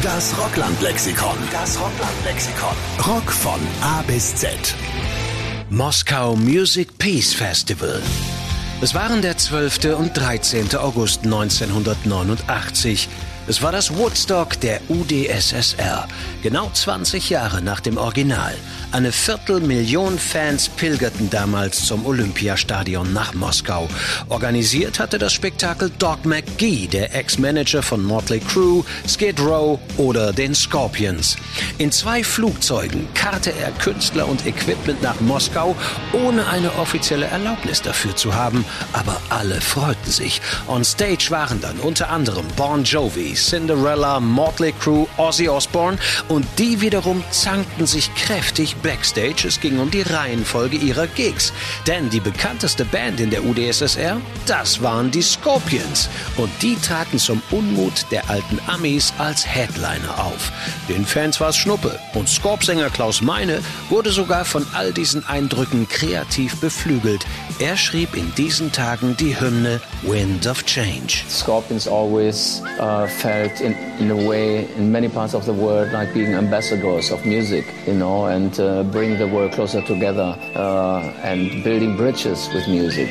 Das Rockland-Lexikon. Das Rockland-Lexikon. Rock von A bis Z. Moskau Music Peace Festival. Es waren der 12. und 13. August 1989. Es war das Woodstock der UdSSR. Genau 20 Jahre nach dem Original. Eine Viertelmillion Fans pilgerten damals zum Olympiastadion nach Moskau. Organisiert hatte das Spektakel Doc McGhee, der Ex-Manager von Motley Crue, Skid Row oder den Scorpions. In 2 Flugzeugen karrte er Künstler und Equipment nach Moskau, ohne eine offizielle Erlaubnis dafür zu haben. Aber alle freuten sich. On Stage waren dann unter anderem Bon Jovi, Cinderella, Motley Crue, Ozzy Osbourne und die wiederum zankten sich kräftig backstage. Es ging um die Reihenfolge ihrer Gigs. Denn die bekannteste Band in der UdSSR, das waren die Scorpions. Und die traten zum Unmut der alten Amis als Headliner auf. Den Fans war es Schnuppe. Und Scorp-Sänger Klaus Meine wurde sogar von all diesen Eindrücken kreativ beflügelt. Er schrieb in diesen Tagen die Hymne Wind of Change. Scorpions always felt in a way in many parts of the world like being ambassadors of music, and bring the world closer together and building bridges with music.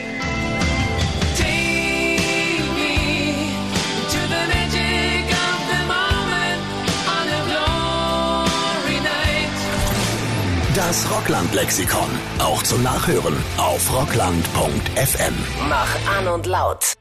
Das Rockland-Lexikon. Auch zum Nachhören auf rockland.fm. Mach an und laut.